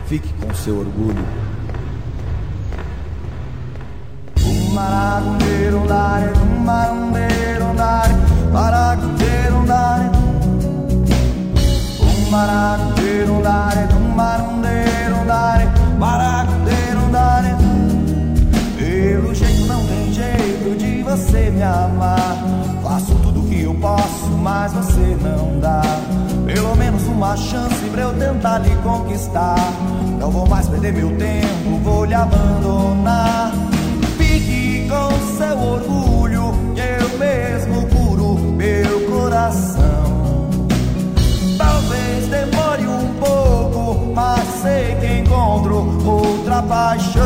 Fique com seu orgulho. Pelo jeito não tem jeito de você me amar. Faço tudo que eu posso, mas você não dá. Pelo menos uma chance pra eu tentar lhe conquistar. Não vou mais perder meu tempo, vou lhe abandonar. Fique com seu orgulho, que eu mesmo curo meu coração. Talvez demore um pouco, mas sei que encontro outra paixão.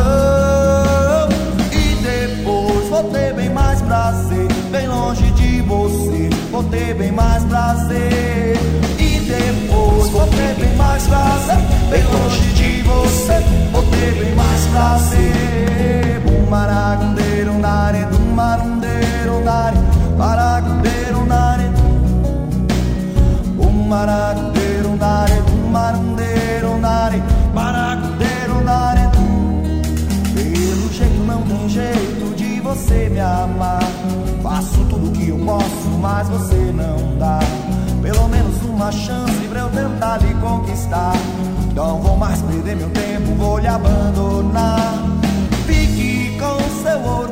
E depois vou ter bem mais prazer, bem longe de você, vou ter bem mais prazer. E depois vou ter bem mais prazer, bem longe de você, vou ter bem mais prazer. Bumaragundere, dumarundere, paragundere, bumaragundere, dumarundere, paragundere. Pelo jeito não tem jeito de você me amar. Faço tudo que eu posso, mas você não dá. Pelo menos uma chance pra eu tentar lhe conquistar. Não vou mais perder meu tempo, vou lhe abandonar. Fique com seu orgulho,